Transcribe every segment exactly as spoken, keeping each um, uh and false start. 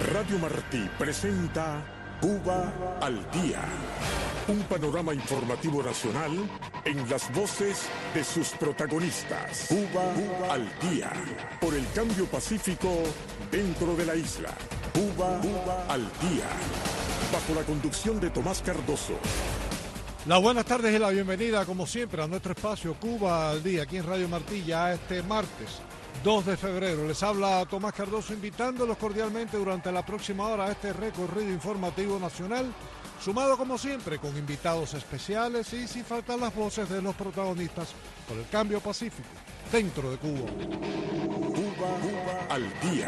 Radio Martí presenta Cuba al Día, un panorama informativo nacional en las voces de sus protagonistas. Cuba, Cuba al Día, por el cambio pacífico dentro de la isla. Cuba, Cuba al Día, bajo la conducción de Tomás Cardoso. Las buenas tardes y la bienvenida, como siempre, a nuestro espacio Cuba al Día, aquí en Radio Martí, ya este martes dos de febrero. Les habla Tomás Cardoso, invitándolos cordialmente durante la próxima hora a este recorrido informativo nacional, sumado como siempre con invitados especiales y sin faltar las voces de los protagonistas por el cambio pacífico dentro de Cuba. Cuba, Cuba al Día.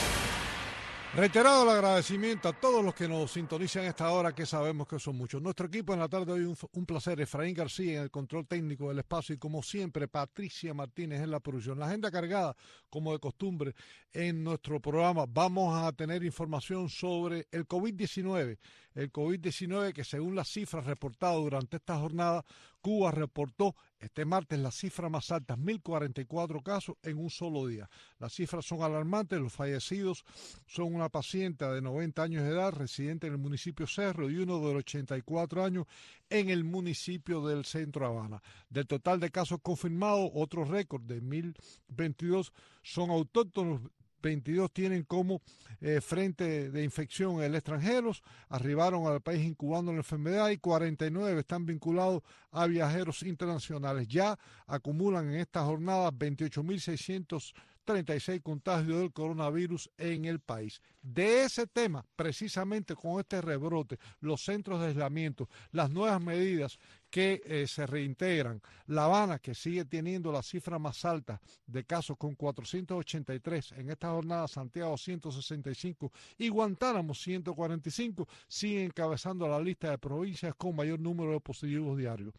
Reiterado el agradecimiento a todos los que nos sintonizan a esta hora, que sabemos que son muchos. Nuestro equipo en la tarde de hoy, un, un placer. Efraín García en el control técnico del espacio y, como siempre, Patricia Martínez en la producción. La agenda cargada, como de costumbre, en nuestro programa. Vamos a tener información sobre el COVID diecinueve. El COVID diecinueve que, según las cifras reportadas durante esta jornada, Cuba reportó este martes la cifra más alta, mil cuarenta y cuatro casos en un solo día. Las cifras son alarmantes. Los fallecidos son una paciente de noventa años de edad, residente en el municipio Cerro, y uno de ochenta y cuatro años en el municipio del Centro Habana. Del total de casos confirmados, otro récord de mil veintidós son autóctonos. veintidós tienen como eh, frente de infección el extranjeros, arribaron al país incubando la enfermedad, y cuarenta y nueve están vinculados a viajeros internacionales. Ya acumulan en esta jornada veintiocho mil seiscientos treinta y seis contagios del coronavirus en el país. De ese tema, precisamente con este rebrote, los centros de aislamiento, las nuevas medidas que eh, se reintegran, La Habana, que sigue teniendo la cifra más alta de casos con cuatrocientos ochenta y tres, en esta jornada Santiago ciento sesenta y cinco y Guantánamo ciento cuarenta y cinco, sigue encabezando la lista de provincias con mayor número de positivos diarios.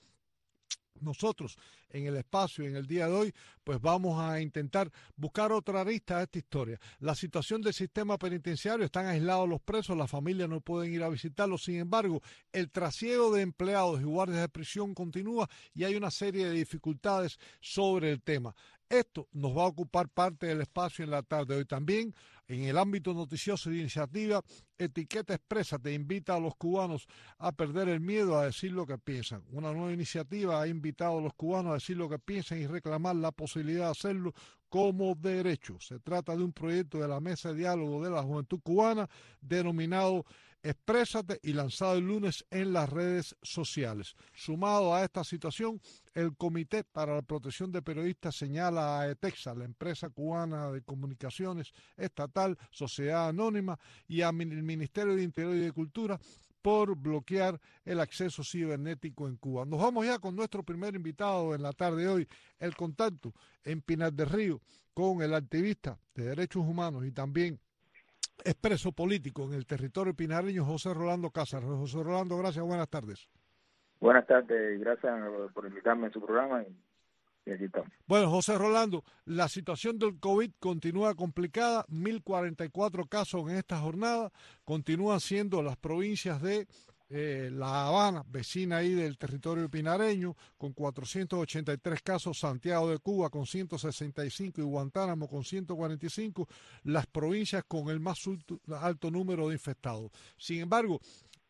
Nosotros en el espacio, en el día de hoy, pues vamos a intentar buscar otra arista a esta historia. La situación del sistema penitenciario: están aislados los presos, las familias no pueden ir a visitarlos. Sin embargo, el trasiego de empleados y guardias de prisión continúa y hay una serie de dificultades sobre el tema. Esto nos va a ocupar parte del espacio en la tarde de hoy. También, en el ámbito noticioso de iniciativa, Etiqueta Expresa te invita a los cubanos a perder el miedo a decir lo que piensan. Una nueva iniciativa ha invitado a los cubanos a decir lo que piensan y reclamar la posibilidad de hacerlo como derecho. Se trata de un proyecto de la Mesa de Diálogo de la Juventud Cubana denominado Exprésate y lanzado el lunes en las redes sociales. Sumado a esta situación, el Comité para la Protección de Periodistas señala a ETEXA, la empresa cubana de comunicaciones estatal, sociedad anónima, y al Ministerio de Interior y de Cultura por bloquear el acceso cibernético en Cuba. Nos vamos ya con nuestro primer invitado en la tarde de hoy, el contacto en Pinar del Río con el activista de derechos humanos y también expreso político en el territorio pinareño, José Rolando Cáceres. José Rolando, gracias, buenas tardes. Buenas tardes, gracias por invitarme a su programa y, y aquí estamos. Bueno, José Rolando, la situación del COVID continúa complicada, mil cuarenta y cuatro casos en esta jornada, continúan siendo las provincias de Eh, La Habana, vecina ahí del territorio pinareño, con cuatrocientos ochenta y tres casos, Santiago de Cuba con ciento sesenta y cinco y Guantánamo con ciento cuarenta y cinco, las provincias con el más alto, alto número de infectados. Sin embargo,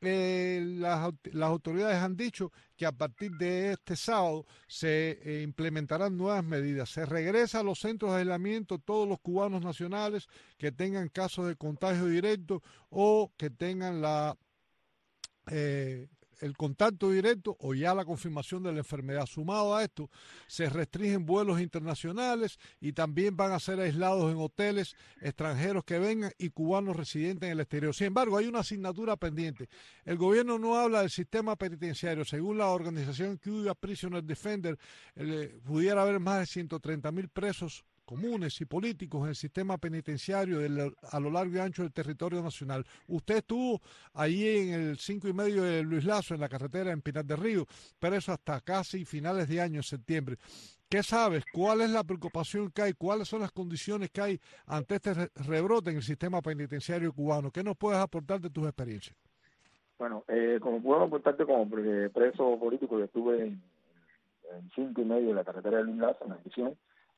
eh, las, las autoridades han dicho que a partir de este sábado se eh, implementarán nuevas medidas. Se regresa a los centros de aislamiento todos los cubanos nacionales que tengan casos de contagio directo o que tengan la Eh, el contacto directo o ya la confirmación de la enfermedad. Sumado a esto, se restringen vuelos internacionales y también van a ser aislados en hoteles extranjeros que vengan y cubanos residentes en el exterior. Sin embargo, hay una asignatura pendiente. El gobierno no habla del sistema penitenciario. Según la organización Cuba Prisoner Defender, eh, pudiera haber más de ciento treinta mil presos comunes y políticos en el sistema penitenciario de, a lo largo y ancho del territorio nacional. Usted estuvo allí en el cinco y medio de Luis Lazo, en la carretera en Pinar del Río, preso hasta casi finales de año, en septiembre. ¿Qué sabes? ¿Cuál es la preocupación que hay? ¿Cuáles son las condiciones que hay ante este rebrote en el sistema penitenciario cubano? ¿Qué nos puedes aportar de tus experiencias? Bueno, eh, como puedo aportarte como preso político, yo estuve en, en cinco y medio de la carretera de Luis Lazo, en la prisión,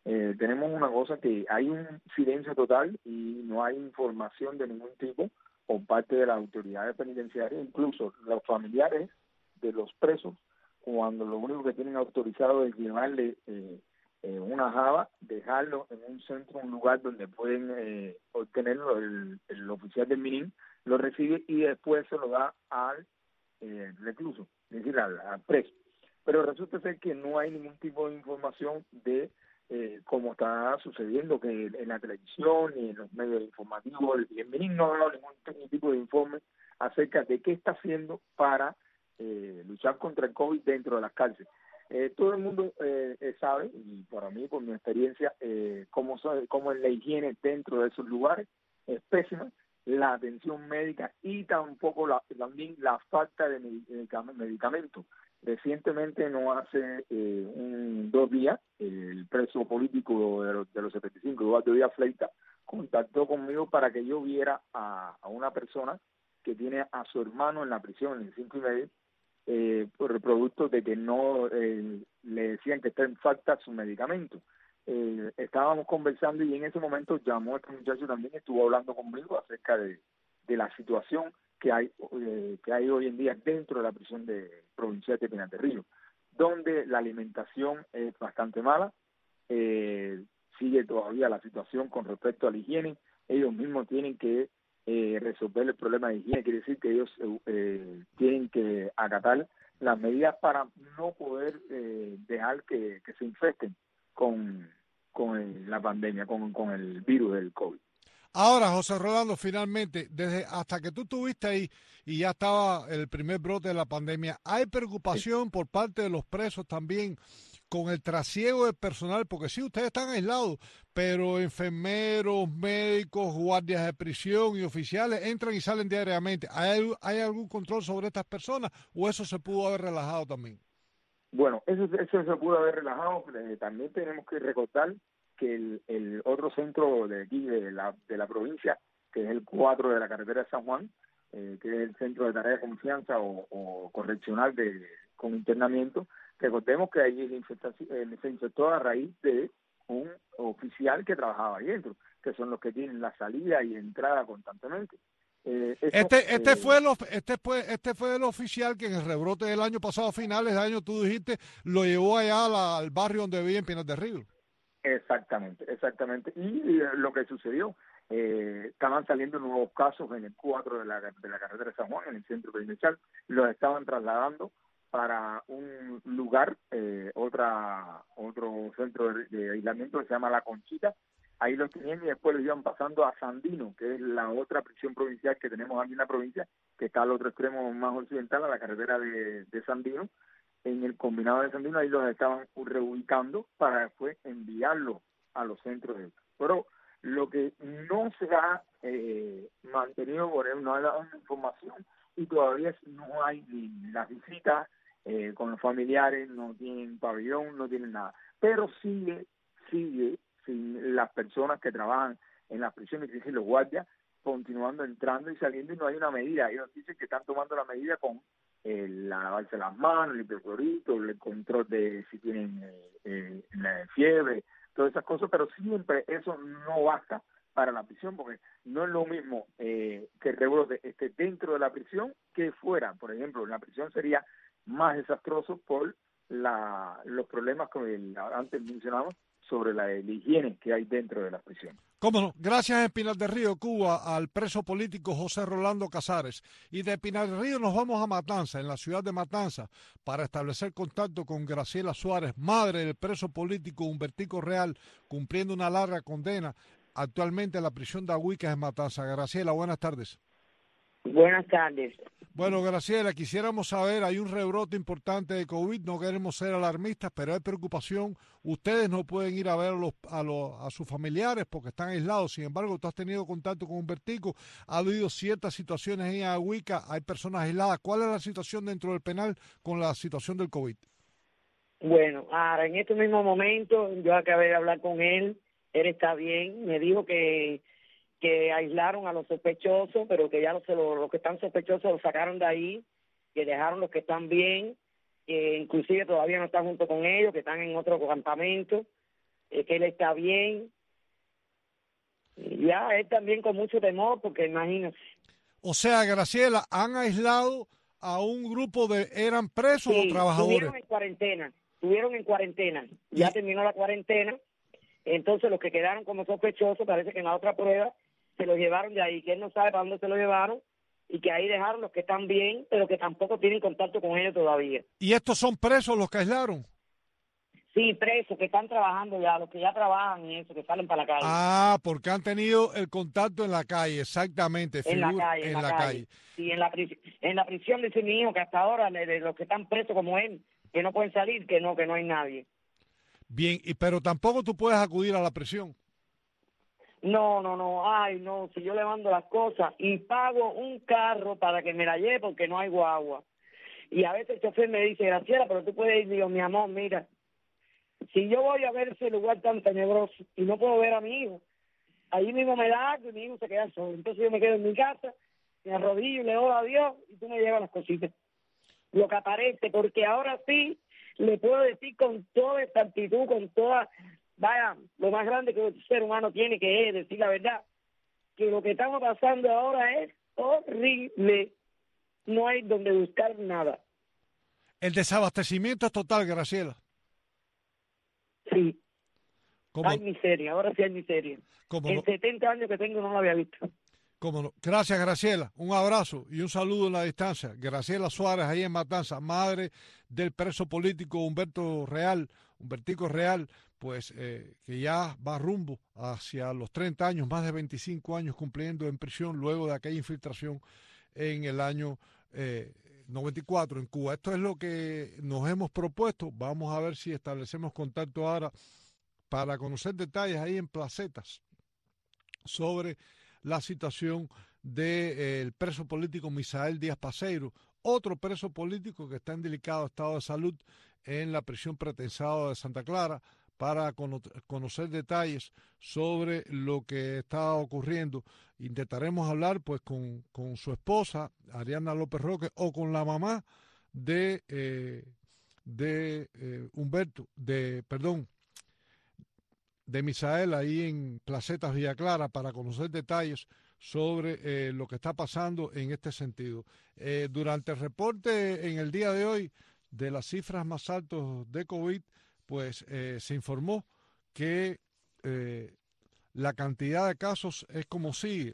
eh, tenemos una cosa que hay un silencio total y no hay información de ningún tipo por parte de las autoridades penitenciarias, incluso los familiares de los presos, cuando lo único que tienen autorizado es llevarle eh, eh, una java, dejarlo en un centro, un lugar donde pueden eh, obtenerlo, el, el oficial del MININ lo recibe y después se lo da al eh, recluso, es decir, al, al preso. Pero resulta ser que no hay ningún tipo de información de eh, cómo está sucediendo, que en la televisión ni en los medios informativos, el, el MININ no ha dado ningún, ningún tipo de informe acerca de qué está haciendo para eh, luchar contra el COVID dentro de las cárceles. Eh, todo el mundo eh, eh, sabe, y para mí, por mi experiencia, eh, cómo, cómo es la higiene dentro de esos lugares, es pésima, la atención médica y tampoco la, también la falta de medicamentos. Recientemente, no hace eh, un, dos días, el preso político de los, de los setenta y cinco, Eduardo Díaz Fleita, contactó conmigo para que yo viera a, a una persona que tiene a su hermano en la prisión, en el cinco y medio, eh, por el producto de que no eh, le decían que está en falta su medicamento. Eh, estábamos conversando y en ese momento llamó este muchacho también, estuvo hablando conmigo acerca de, de la situación que hay eh, que hay hoy en día dentro de la prisión de provincial de Pinar del Río, donde la alimentación es bastante mala, eh, sigue todavía la situación con respecto a la higiene, ellos mismos tienen que eh, resolver el problema de higiene, quiere decir que ellos eh, tienen que acatar las medidas para no poder eh, dejar que, que se infecten con, con el, la pandemia, con, con el virus del COVID. Ahora, José Rolando, finalmente, desde hasta que tú estuviste ahí y ya estaba el primer brote de la pandemia, ¿hay preocupación sí. por parte de los presos también con el trasiego del personal? Porque sí, ustedes están aislados, pero enfermeros, médicos, guardias de prisión y oficiales entran y salen diariamente. ¿Hay, hay algún control sobre estas personas o eso se pudo haber relajado también? Bueno, eso, eso se pudo haber relajado. Eh, también tenemos que recordar que el, el otro centro de aquí, de la, de la provincia, que es el cuatro de la carretera de San Juan, eh, que es el centro de tarea de confianza o, o correccional de, con internamiento, recordemos que ahí eh, se infectó a raíz de un oficial que trabajaba ahí dentro, que son los que tienen la salida y entrada constantemente. Eh, eso, este este eh, fue el este fue este fue el oficial que en el rebrote del año pasado, a finales de año, tú dijiste, lo llevó allá a la, al barrio donde vivía en Pinar del Río. Exactamente, exactamente. Y eh, lo que sucedió, eh, estaban saliendo nuevos casos en el cuatro de la, de la carretera de San Juan, en el centro provincial, los estaban trasladando para un lugar, eh, otra otro centro de, de aislamiento que se llama La Conchita. Ahí los tenían y después los iban pasando a Sandino, que es la otra prisión provincial que tenemos aquí en la provincia, que está al otro extremo más occidental, a la carretera de, de Sandino. En el combinado de Sandino, ahí los estaban reubicando para después enviarlos a los centros de... Pero lo que no se ha eh, mantenido, por ejemplo, no ha dado información y todavía no hay ni las visitas eh, con los familiares, no tienen pabellón, no tienen nada. Pero sigue, sigue sin las personas que trabajan en las prisiones, es decir, los guardias, continuando entrando y saliendo y no hay una medida. Ellos dicen que están tomando la medida con eh, la lavarse las manos, el hipoclorito, el control de si tienen eh, eh, la fiebre, todas esas cosas, pero siempre eso no basta para la prisión, porque no es lo mismo eh, que el rebrote esté dentro de la prisión que fuera. Por ejemplo, en la prisión sería más desastroso por la, los problemas que antes mencionamos sobre la, la higiene que hay dentro de las prisiones. Cómo no. Gracias, en Pinar del Río, Cuba, al preso político José Rolando Casares. Y de Pinar del Río nos vamos a Matanza, en la ciudad de Matanza, para establecer contacto con Graciela Suárez, madre del preso político Humbertico Real, cumpliendo una larga condena actualmente en la prisión de Agüicas en Matanza. Graciela, buenas tardes. Buenas tardes. Bueno, Graciela, quisiéramos saber, hay un rebrote importante de COVID, no queremos ser alarmistas, pero hay preocupación. Ustedes no pueden ir a ver a, los, a, los, a sus familiares porque están aislados. Sin embargo, tú has tenido contacto con Humbertico, ha habido ciertas situaciones en Agüica, hay personas aisladas. ¿Cuál es la situación dentro del penal con la situación del COVID? Bueno, ahora en este mismo momento yo acabé de hablar con él, él está bien, me dijo que... que aislaron a los sospechosos, pero que ya los, los, los que están sospechosos los sacaron de ahí, que dejaron los que están bien, que inclusive todavía no están junto con ellos, que están en otro campamento, eh, que él está bien. Y ya, él también con mucho temor, porque imagínate. O sea, Graciela, han aislado a un grupo de, ¿eran presos Sí, o trabajadores? estuvieron en cuarentena, estuvieron en cuarentena. Ya Y- terminó la cuarentena, entonces los que quedaron como sospechosos, parece que en la otra prueba se los llevaron de ahí, que él no sabe para dónde se los llevaron, y que ahí dejaron los que están bien, pero que tampoco tienen contacto con ellos todavía. ¿Y estos son presos los que aislaron? Sí, presos, que están trabajando ya, los que ya trabajan y eso, que salen para la calle. Ah, porque han tenido el contacto en la calle, exactamente. en la figura- calle, en, en la, la calle. Sí, en la, prisión, en la prisión dice mi hijo que hasta ahora, de, de los que están presos como él, que no pueden salir, que no, que no hay nadie. Bien, y, pero tampoco tú puedes acudir a la prisión. No, no, no, ay, no, si yo le mando las cosas y pago un carro para que me la lleve porque no hay guagua. Y a veces el chofer me dice, Graciela, pero tú puedes ir, digo, mi amor, mira, si yo voy a ver ese lugar tan tenebroso y no puedo ver a mi hijo, ahí mismo me da algo y mi hijo se queda solo. Entonces yo me quedo en mi casa, me arrodillo y le oro a Dios y tú me llevas las cositas. Lo que aparece, porque ahora sí le puedo decir con toda esta actitud, con toda, vaya, lo más grande que el ser humano tiene, que es decir la verdad, que lo que estamos pasando ahora es horrible. No hay donde buscar nada. El desabastecimiento es total, Graciela. Sí, ¿Cómo, hay miseria, ahora sí hay miseria. cómo En no? setenta años que tengo no lo había visto. ¿Cómo no? Gracias, Graciela. Un abrazo y un saludo en la distancia. Graciela Suárez, ahí en Matanza, madre del preso político Humberto Real, Humbertico Real, pues eh, que ya va rumbo hacia los treinta años, más de veinticinco años cumpliendo en prisión luego de aquella infiltración en el año eh, noventa y cuatro en Cuba. Esto es lo que nos hemos propuesto. Vamos a ver si establecemos contacto ahora para conocer detalles ahí en Placetas sobre la situación del de, preso político Misael Díaz Paceiro, otro preso político que está en delicado estado de salud en la prisión pretensada de Santa Clara, para cono conocer detalles sobre lo que está ocurriendo. Intentaremos hablar pues con, con su esposa, Ariana López Roque, o con la mamá de, eh, de eh, Humberto, de, perdón, de Misael ahí en Placetas Villa Clara, para conocer detalles sobre eh, lo que está pasando en este sentido. Eh, durante el reporte en el día de hoy de las cifras más altas de COVID, pues eh, se informó que eh, la cantidad de casos es como sigue.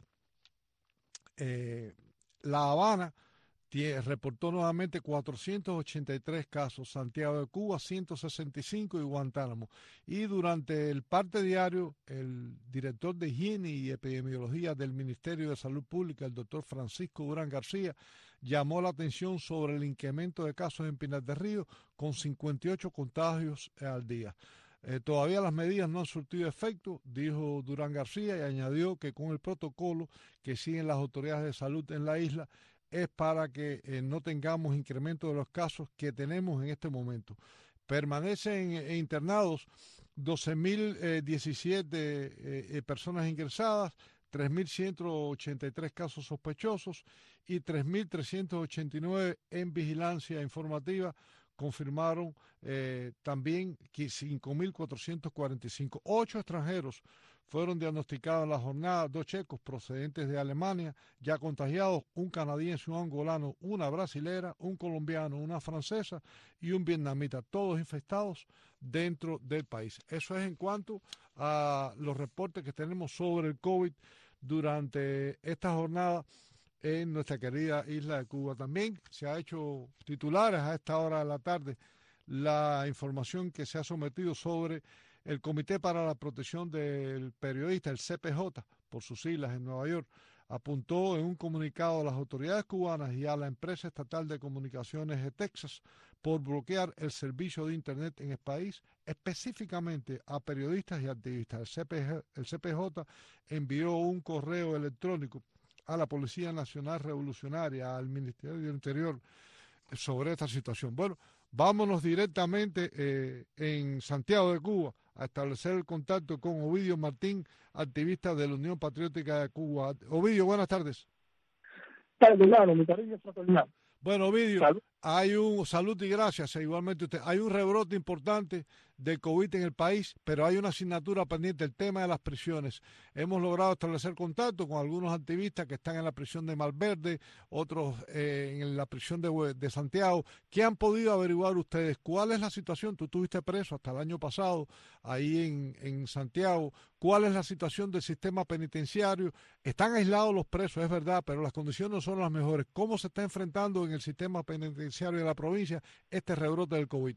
Eh, La Habana tiene, reportó nuevamente cuatrocientos ochenta y tres casos, Santiago de Cuba ciento sesenta y cinco y Guantánamo. Y durante el parte diario, el director de Higiene y Epidemiología del Ministerio de Salud Pública, el doctor Francisco Durán García, llamó la atención sobre el incremento de casos en Pinar del Río, con cincuenta y ocho contagios al día. Eh, todavía las medidas no han surtido efecto, dijo Durán García, y añadió que con el protocolo que siguen las autoridades de salud en la isla, es para que eh, no tengamos incremento de los casos que tenemos en este momento. Permanecen eh, internados doce mil diecisiete eh, eh, personas ingresadas, tres mil ciento ochenta y tres casos sospechosos y tres mil trescientos ochenta y nueve en vigilancia informativa. Confirmaron eh, también que cinco mil cuatrocientos cuarenta y cinco. Ocho extranjeros fueron diagnosticados en la jornada, dos checos procedentes de Alemania ya contagiados, un canadiense, un angolano, una brasilera, un colombiano, una francesa y un vietnamita, todos infectados dentro del país. Eso es en cuanto a los reportes que tenemos sobre el COVID durante esta jornada en nuestra querida isla de Cuba. También se ha hecho titulares a esta hora de la tarde la información que se ha sometido sobre el Comité para la Protección del Periodista, el C P J, por sus siglas en Nueva York, apuntó en un comunicado a las autoridades cubanas y a la empresa estatal de comunicaciones de Texas por bloquear el servicio de Internet en el país, específicamente a periodistas y activistas. El C P J, el C P J envió un correo electrónico a la Policía Nacional Revolucionaria, al Ministerio del Interior, sobre esta situación. Bueno, vámonos directamente eh, en Santiago de Cuba a establecer el contacto con Ovidio Martín, activista de la Unión Patriótica de Cuba. Ovidio, buenas tardes. Tarde, claro, mi cariño fraternal. Bueno, Ovidio, Hay un, salud y gracias, e igualmente usted, hay un rebrote importante de COVID en el país, pero hay una asignatura pendiente, el tema de las prisiones. Hemos logrado establecer contacto con algunos activistas que están en la prisión de Malverde, otros eh, en la prisión de, de Santiago. ¿Qué han podido averiguar ustedes? ¿Cuál es la situación? Tú estuviste preso hasta el año pasado ahí en, en Santiago. ¿Cuál es la situación del sistema penitenciario? Están aislados los presos, es verdad, pero las condiciones no son las mejores. ¿Cómo se está enfrentando en el sistema penitenciario de la provincia este rebrote del COVID?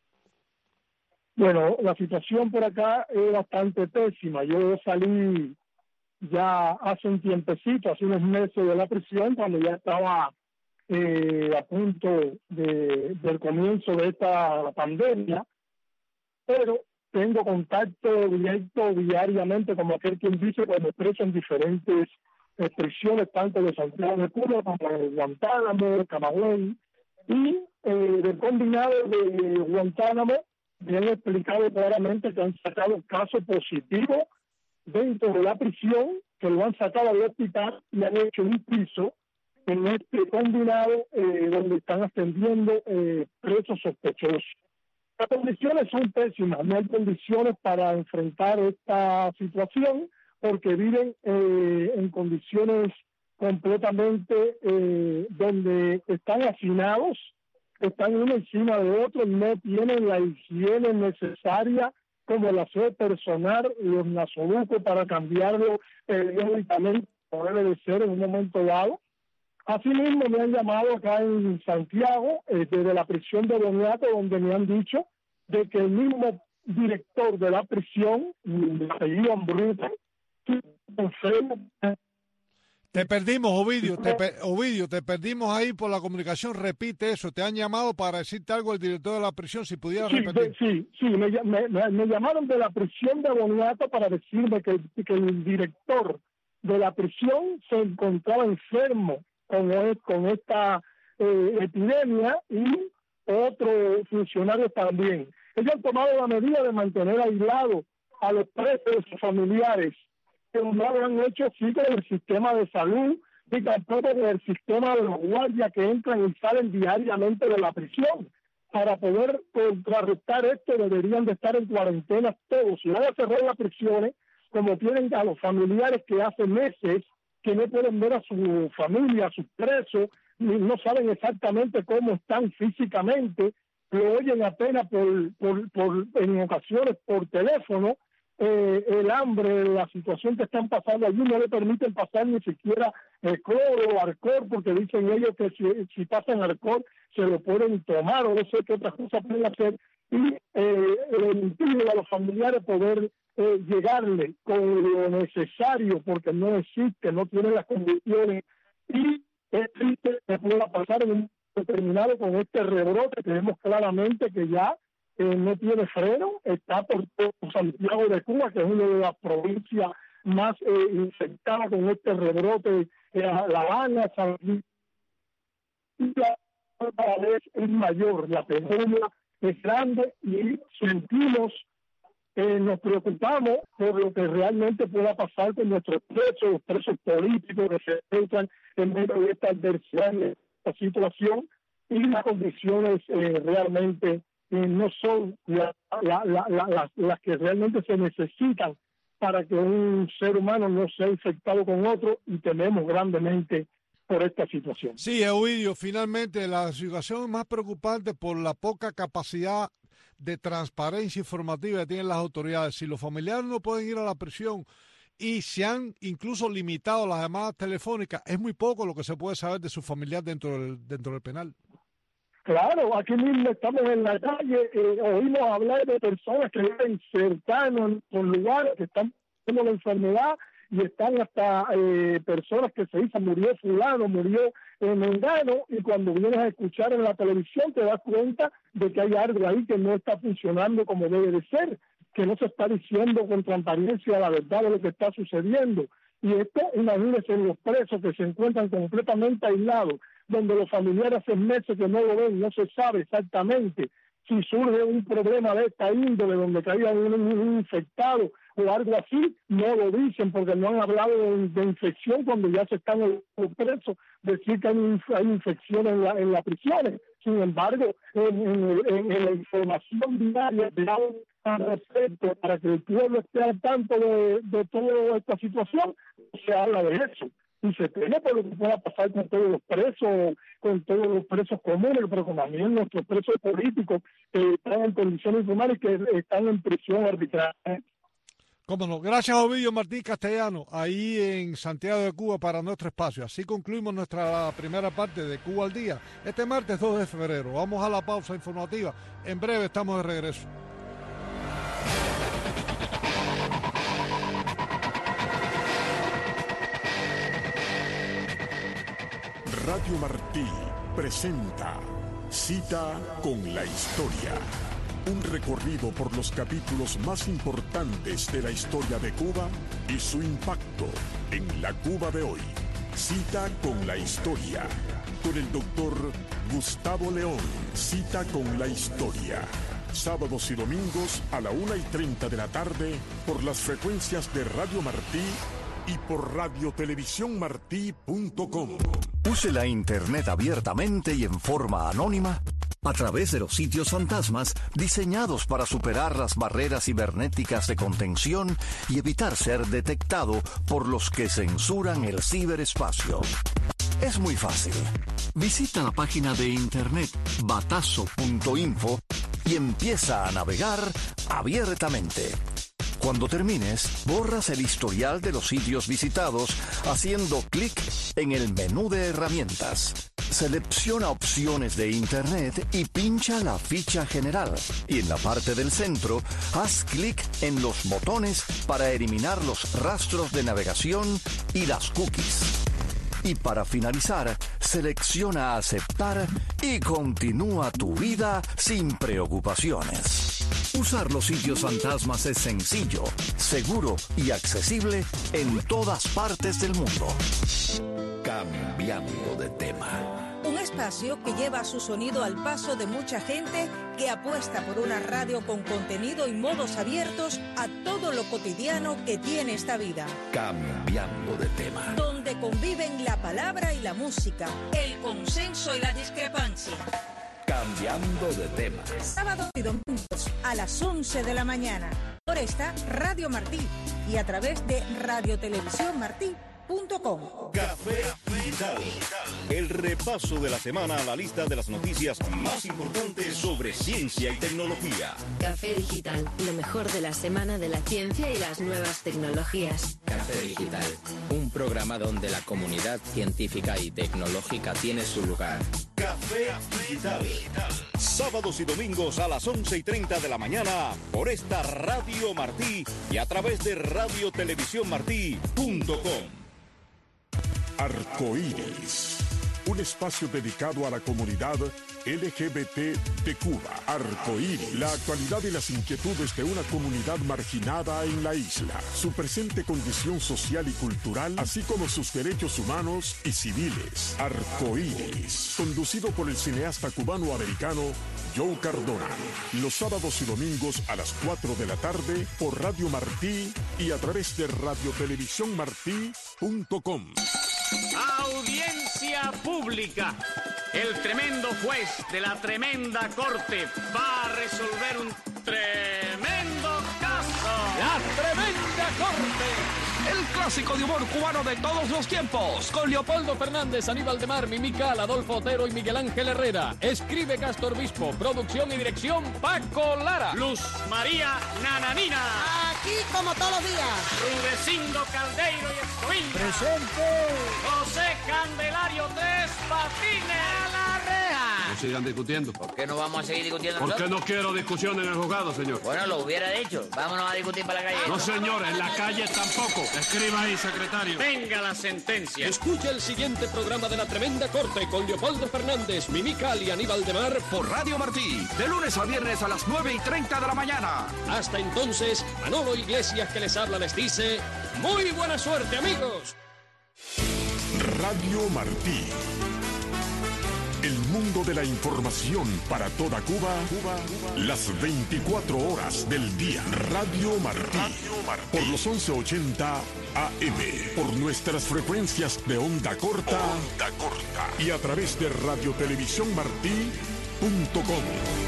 Bueno, la situación por acá es bastante pésima. Yo salí ya hace un tiempecito, hace unos meses de la prisión, cuando ya estaba eh, a punto de, del comienzo de esta pandemia, pero tengo contacto directo diariamente, como aquel quien dice, cuando preso en diferentes eh, prisiones, tanto de Santiago de Cuba como de Guantánamo, Camagüey, y eh, del combinado de Guantánamo, me han explicado claramente que han sacado casos positivos dentro de la prisión, que lo han sacado al hospital y han hecho un piso en este combinado eh, donde están atendiendo eh, presos sospechosos. Las condiciones son pésimas, no hay condiciones para enfrentar esta situación porque viven eh, en condiciones completamente eh, donde están hacinados, están uno encima de otro, no tienen la higiene necesaria como el aseo personal, los nasoducos para cambiarlo periódicamente, como debe de ser en un momento dado. Asimismo me han llamado acá en Santiago, eh, desde la prisión de Boniato, donde me han dicho de que el mismo director de la prisión, de apellido Ambruto, enfermo. Te perdimos, Ovidio, te, per Ovidio, te perdimos ahí por la comunicación. Repite eso. Te han llamado para decirte algo el director de la prisión, si pudiera sí, repetir. De, sí, sí, me, me, me llamaron de la prisión de Boniato para decirme que, que el director de la prisión se encontraba enfermo con, con esta eh, epidemia y otros funcionarios también. Ellos han tomado la medida de mantener aislados a los presos de sus familiares, que no lo han hecho sí con el sistema de salud y tampoco con el sistema de los guardias que entran y salen diariamente de la prisión. Para poder contrarrestar esto deberían de estar en cuarentena todos. Si van a cerrar las prisiones, como tienen a los familiares que hace meses que no pueden ver a su familia, a sus presos, no saben exactamente cómo están físicamente, lo oyen apenas por, por, por en ocasiones por teléfono. Eh, el hambre, la situación que están pasando allí no le permiten pasar ni siquiera el cloro o alcohol, porque dicen ellos que si, si pasan alcohol se lo pueden tomar o no sé qué otras cosas pueden hacer, y eh, le impiden a los familiares poder eh, llegarle con lo necesario porque no existe, no tienen las condiciones, y es triste que pueda pasar en un determinado con este rebrote que vemos claramente que ya Eh, no tiene freno, está por todo Santiago de Cuba, que es una de las provincias más eh, infectadas con este rebrote, eh, La Habana, San Luis, cada vez es mayor, la penuria es grande y sentimos, eh, nos preocupamos por lo que realmente pueda pasar con nuestros presos, los presos políticos que se encuentran en medio de esta adversidad, de esta situación, y las condiciones eh, realmente Eh, no son la, la, la, la, las, las que realmente se necesitan para que un ser humano no sea infectado con otro, y tememos grandemente por esta situación. Sí, Ovidio, finalmente la situación es más preocupante por la poca capacidad de transparencia informativa que tienen las autoridades. Si los familiares no pueden ir a la prisión y se han incluso limitado las llamadas telefónicas, es muy poco lo que se puede saber de su familiar dentro del, dentro del penal. Claro, aquí mismo estamos en la calle, eh, oímos hablar de personas que viven cercanos con lugares que están teniendo la enfermedad, y están hasta eh, personas que se dicen murió fulano, murió eh, mengano, y cuando vienes a escuchar en la televisión te das cuenta de que hay algo ahí que no está funcionando como debe de ser, que no se está diciendo con transparencia la verdad de lo que está sucediendo. Y esto, imagínense los presos que se encuentran completamente aislados, donde los familiares hace meses que no lo ven, no se sabe exactamente si surge un problema de esta índole, donde caiga un, un infectado, o algo así, no lo dicen porque no han hablado de, de infección cuando ya se están los presos, decir que hay, hay infección en, la, en las prisiones. Sin embargo, en, en, en, en la información diaria de al respecto, para que el pueblo esté al tanto de, de toda esta situación, se habla de eso. Y se teme por lo que pueda pasar con todos los presos, con todos los presos comunes, pero con también nuestros presos políticos que están en condiciones humanas y que están en prisión arbitraria. Cómo no. Gracias, Ovidio Martín Castellano, ahí en Santiago de Cuba para nuestro espacio. Así concluimos nuestra primera parte de Cuba al Día, este martes dos de febrero. Vamos a la pausa informativa. En breve estamos de regreso. Radio Martí presenta Cita con la Historia. Un recorrido por los capítulos más importantes de la historia de Cuba y su impacto en la Cuba de hoy. Cita con la Historia. Con el doctor Gustavo León. Cita con la Historia. Sábados y domingos a la una y treinta de la tarde por las frecuencias de Radio Martí y por radio televisión martí punto com. Use la Internet abiertamente y en forma anónima a través de los sitios fantasmas diseñados para superar las barreras cibernéticas de contención y evitar ser detectado por los que censuran el ciberespacio. Es muy fácil. Visita la página de internet batazo punto info y empieza a navegar abiertamente. Cuando termines, borras el historial de los sitios visitados haciendo clic en el menú de herramientas. Selecciona opciones de Internet y pincha la ficha general. Y en la parte del centro, haz clic en los botones para eliminar los rastros de navegación y las cookies. Y para finalizar, selecciona aceptar y continúa tu vida sin preocupaciones. Usar los sitios fantasmas es sencillo, seguro y accesible en todas partes del mundo. Cambiando de tema. Un espacio que lleva su sonido al paso de mucha gente que apuesta por una radio con contenido y modos abiertos a todo lo cotidiano que tiene esta vida. Cambiando de tema. Donde conviven la palabra y la música, el consenso y la discrepancia. Cambiando de tema. Sábados y domingos a las once de la mañana. Por esta Radio Martí y a través de radio televisión martí punto com. Café Digital. El repaso de la semana a la lista de las noticias más importantes sobre ciencia y tecnología. Café Digital, lo mejor de la semana de la ciencia y las nuevas tecnologías. Café Digital, un programa donde la comunidad científica y tecnológica tiene su lugar. Café Digital. Sábados y domingos a las once y treinta de la mañana por esta Radio Martí y a través de radio televisión martí punto com. Arcoíris, un espacio dedicado a la comunidad L G B T de Cuba. Arcoíris, la actualidad y las inquietudes de una comunidad marginada en la isla, su presente condición social y cultural, así como sus derechos humanos y civiles. Arcoíris, conducido por el cineasta cubano-americano Joe Cardona, los sábados y domingos a las cuatro de la tarde por Radio Martí y a través de radio televisión martí punto com. Audiencia pública. El tremendo juez de la tremenda corte va a resolver un tremendo caso. La tremenda corte. El clásico de humor cubano de todos los tiempos. Con Leopoldo Fernández, Aníbal de Mar, Mimical, Adolfo Otero y Miguel Ángel Herrera. Escribe Castor Bispo. Producción y dirección Paco Lara. Luz María Nananina. Aquí como todos los días. Rudecindo Caldeiro y Escoviña. Presente. José Candelario Tres Patines. A la reja. No sigan discutiendo. ¿Por qué no vamos a seguir discutiendo? Porque no quiero discusión en el juzgado, señor. Bueno, lo hubiera dicho. Vámonos a discutir para la calle. No, señor, en la calle tampoco. Escriba ahí, secretario. Venga la sentencia. Escucha el siguiente programa de La Tremenda Corte con Leopoldo Fernández, Mimical y Aníbal de Mar por Radio Martí. De lunes a viernes a las nueve y treinta de la mañana. Hasta entonces, Manolo Iglesias que les habla les dice muy buena suerte, amigos. Radio Martí. El mundo de la información para toda Cuba, Cuba, las veinticuatro horas del día. Radio Martí, por los once ochenta A M, por nuestras frecuencias de onda corta, onda corta y a través de radiotelevisiónmartí punto com.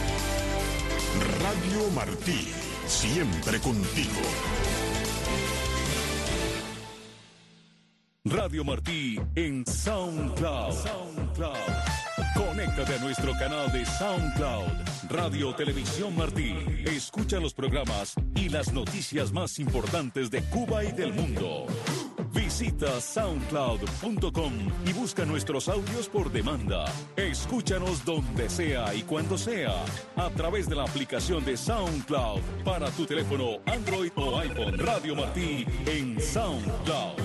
Radio Martí, siempre contigo. Radio Martí en SoundCloud. SoundCloud. Conéctate a nuestro canal de SoundCloud, Radio Televisión Martí. Escucha los programas y las noticias más importantes de Cuba y del mundo. Visita soundcloud punto com y busca nuestros audios por demanda. Escúchanos donde sea y cuando sea, a través de la aplicación de SoundCloud para tu teléfono Android o iPhone. Radio Martí en SoundCloud.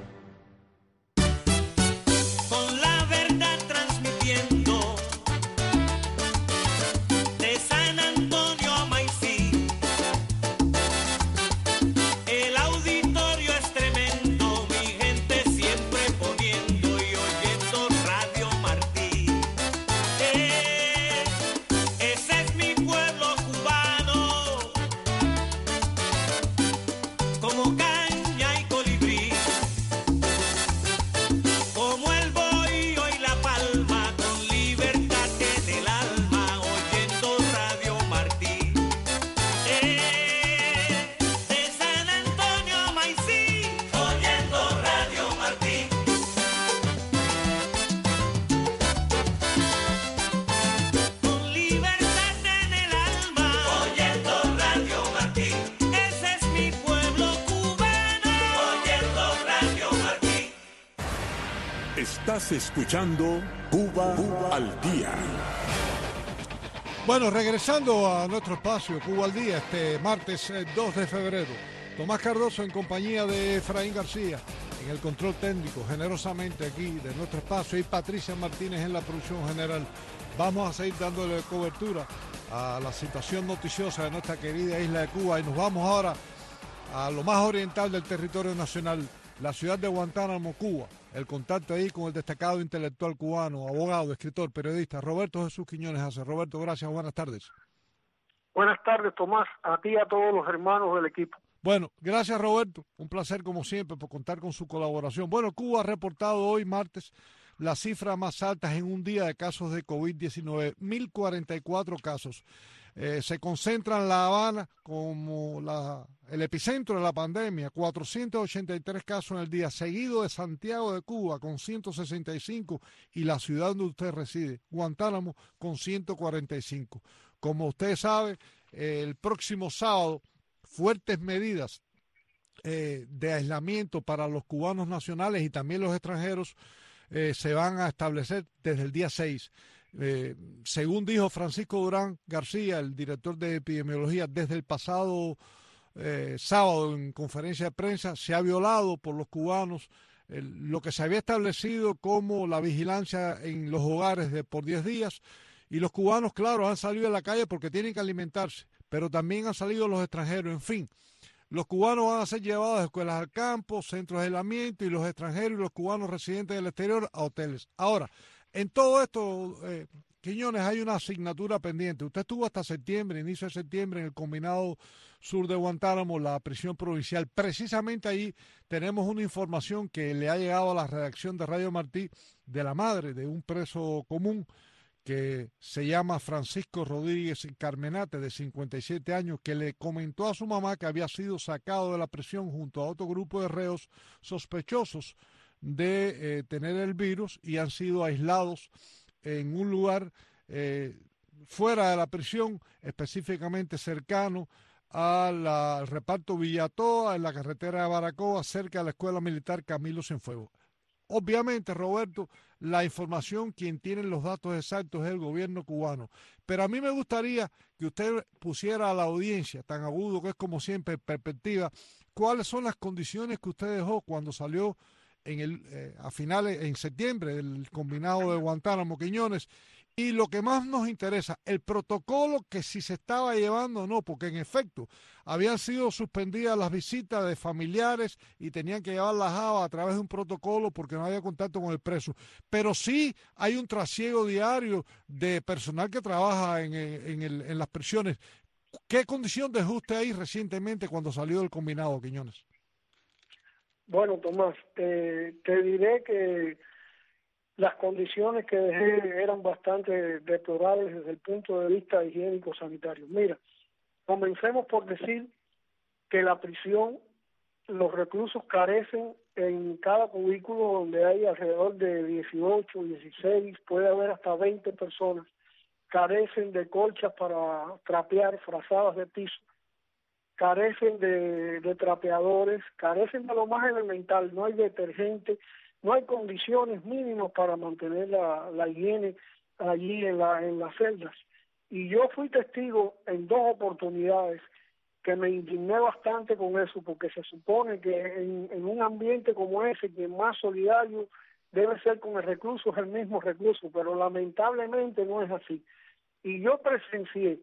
Con la verdad transmitiendo de San Antonio a Maicí. El auditorio es tremendo, mi gente siempre poniendo y oyendo Radio Martí. Eh, ese es mi pueblo cubano, como caña y colibrí. Como el bohío y la palma, con libertad en el alma, oyendo Radio Martí. Eh, de San Antonio a Maicí, oyendo Radio Martí. Con libertad en el alma, oyendo Radio Martí. Ese es mi pueblo cubano, oyendo Radio Martí. Estás escuchando Cuba, Cuba al Día. Bueno, regresando a nuestro espacio Cuba al Día, este martes eh, dos de febrero. Tomás Cardoso en compañía de Efraín García en el control técnico, generosamente aquí de nuestro espacio, y Patricia Martínez en la producción general. Vamos a seguir dándole cobertura a la situación noticiosa de nuestra querida isla de Cuba y nos vamos ahora a lo más oriental del territorio nacional, la ciudad de Guantánamo, Cuba. El contacto ahí con el destacado intelectual cubano, abogado, escritor, periodista, Roberto Jesús Quiñones hace. Roberto, gracias, buenas tardes. Buenas tardes, Tomás, a ti y a todos los hermanos del equipo. Bueno, gracias Roberto, un placer como siempre por contar con su colaboración. Bueno, Cuba ha reportado hoy martes las cifras más altas en un día de casos de COVID diecinueve, mil cuarenta y cuatro casos. Eh, se concentra en La Habana como la, el epicentro de la pandemia, cuatrocientos ochenta y tres casos en el día, seguido de Santiago de Cuba con ciento sesenta y cinco y la ciudad donde usted reside, Guantánamo, con ciento cuarenta y cinco. Como usted sabe, eh, el próximo sábado, fuertes medidas eh, de aislamiento para los cubanos nacionales y también los extranjeros eh, se van a establecer desde el día seis. Eh, según dijo Francisco Durán García, el director de epidemiología, desde el pasado eh, sábado en conferencia de prensa, se ha violado por los cubanos eh, lo que se había establecido como la vigilancia en los hogares de por diez días, y los cubanos, claro, han salido a la calle porque tienen que alimentarse, pero también han salido los extranjeros. En fin, los cubanos van a ser llevados a escuelas al campo, centros de aislamiento, y los extranjeros y los cubanos residentes del exterior a hoteles. Ahora, en todo esto, eh, Quiñones, hay una asignatura pendiente. Usted estuvo hasta septiembre, inicio de septiembre, en el Combinado Sur de Guantánamo, la prisión provincial. Precisamente ahí tenemos una información que le ha llegado a la redacción de Radio Martí de la madre de un preso común que se llama Francisco Rodríguez Carmenate, de cincuenta y siete años, que le comentó a su mamá que había sido sacado de la prisión junto a otro grupo de reos sospechosos de eh, tener el virus y han sido aislados en un lugar eh, fuera de la prisión, específicamente cercano a la, al reparto Villatoa, en la carretera de Baracoa, cerca de la Escuela Militar Camilo Cienfuegos. Obviamente, Roberto, la información, quien tiene los datos exactos es el gobierno cubano. Pero a mí me gustaría que usted pusiera a la audiencia, tan agudo que es como siempre, en perspectiva, cuáles son las condiciones que usted dejó cuando salió en el, eh, a finales, en septiembre, del Combinado de Guantánamo, Quiñones, Y lo que más nos interesa, el protocolo que si se estaba llevando o no, porque en efecto habían sido suspendidas las visitas de familiares y tenían que llevar la java a través de un protocolo porque no había contacto con el preso. Pero sí hay un trasiego diario de personal que trabaja en, en, el, en las prisiones. ¿Qué condición dejó usted ahí recientemente cuando salió del combinado, Quiñones? Bueno, Tomás, eh, te diré que las condiciones que dejé eran bastante deplorables desde el punto de vista higiénico-sanitario. Mira, comencemos por decir que la prisión, los reclusos carecen en cada cubículo donde hay alrededor de dieciocho, dieciséis, puede haber hasta veinte personas, carecen de colchas para trapear, frazadas de piso, carecen de, de trapeadores, carecen de lo más elemental, no hay detergente, no hay condiciones mínimas para mantener la, la higiene allí en, la, en las celdas. Y yo fui testigo en dos oportunidades que me indigné bastante con eso, porque se supone que en, en un ambiente como ese, que más solidario debe ser con el recluso, es el mismo recluso, pero lamentablemente no es así. Y yo presencié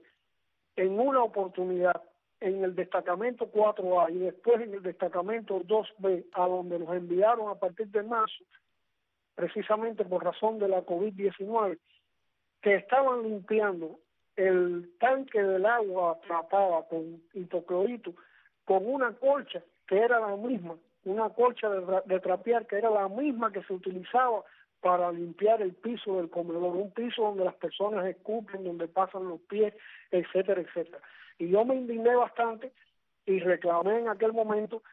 en una oportunidad en el destacamento cuatro A y después en el destacamento dos B, a donde los enviaron a partir de marzo, precisamente por razón de la COVID diecinueve, que estaban limpiando el tanque del agua tratada con hipoclorito con una colcha que era la misma, una colcha de, de trapear que era la misma que se utilizaba para limpiar el piso del comedor, un piso donde las personas escupen, donde pasan los pies, etcétera, etcétera. Y yo me indigné bastante y reclamé en aquel momento,